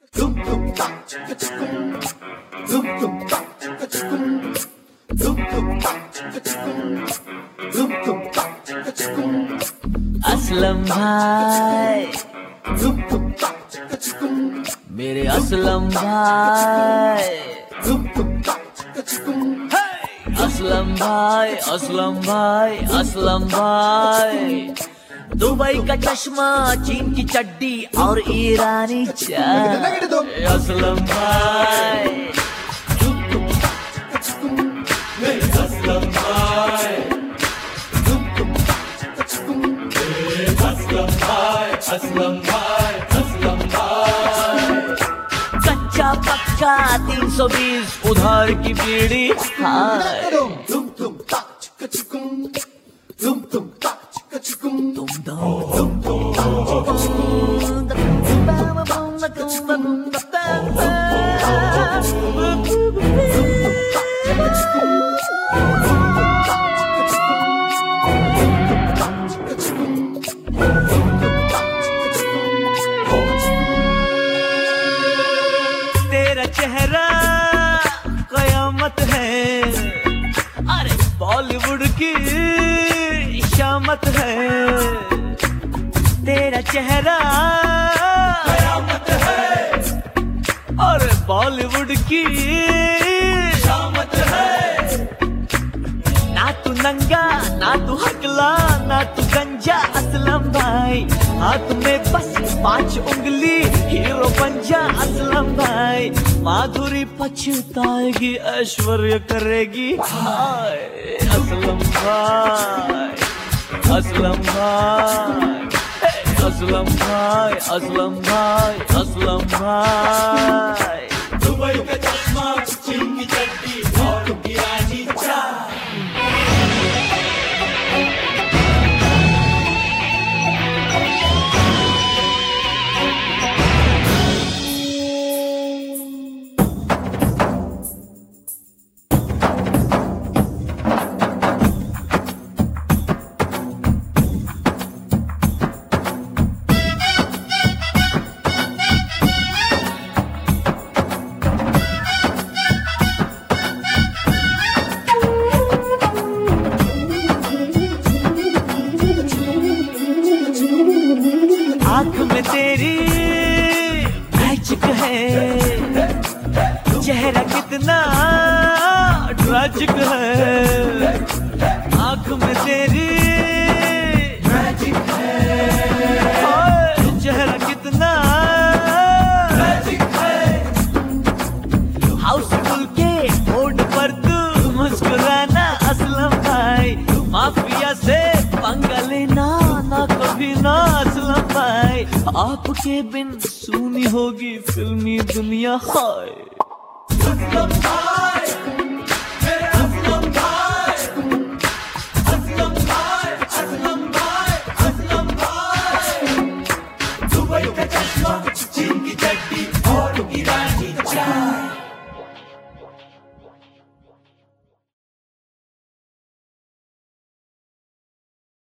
असलम भाई, मेरे असलम भाई, असलम भाई, असलम भाई, असलम भाई। दुबई का चश्मा, चीन की चड्डी और ईरानी चाय। असलम भाई, असलम भाई, असलम भाई, असलम भाई। कच्चा पक्का 320 उधार की बीड़ी। हाय तेरा चेहरा कयामत है, अरे बॉलीवुड की शामत है। तेरा चेहरा कयामत है और बॉलीवुड की शामत है। ना तू नंगा, ना तू हकला, ना तू गंजा। असलम भाई, हाथ में बस 5 उंगली, हीरो बन जा। असलम भाई, माधुरी पछताएगी, ऐश्वर्य करेगी। हाय असलम भाई, असलम भाई, असलम भाई, असलम भाई, असलम भाई। दुबई का चश्मा, चीन की चड्डी और ईरानी चाय। आँख में तेरी मैजिक है, चेहरा कितना ट्रैजिक है। आँख में तेरी मैजिक है, चेहरा कितना ट्रैजिक है। हाउसफुल के बोर्ड पर तू मुस्कुराना। असलम भाई, माफिया से पंगा लेना ना कभी ना। असलम भाई, आपके बिन सूनी होगी फिल्मी दुनिया। हाय असलम भाई।